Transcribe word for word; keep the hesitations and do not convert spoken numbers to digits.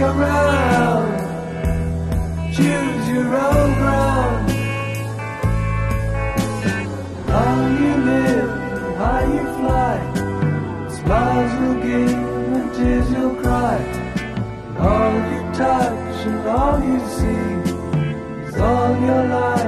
around. Choose your own ground. How you live, how you fly. Smiles will give and tears you'll cry. And all you touch and all you see is all your life.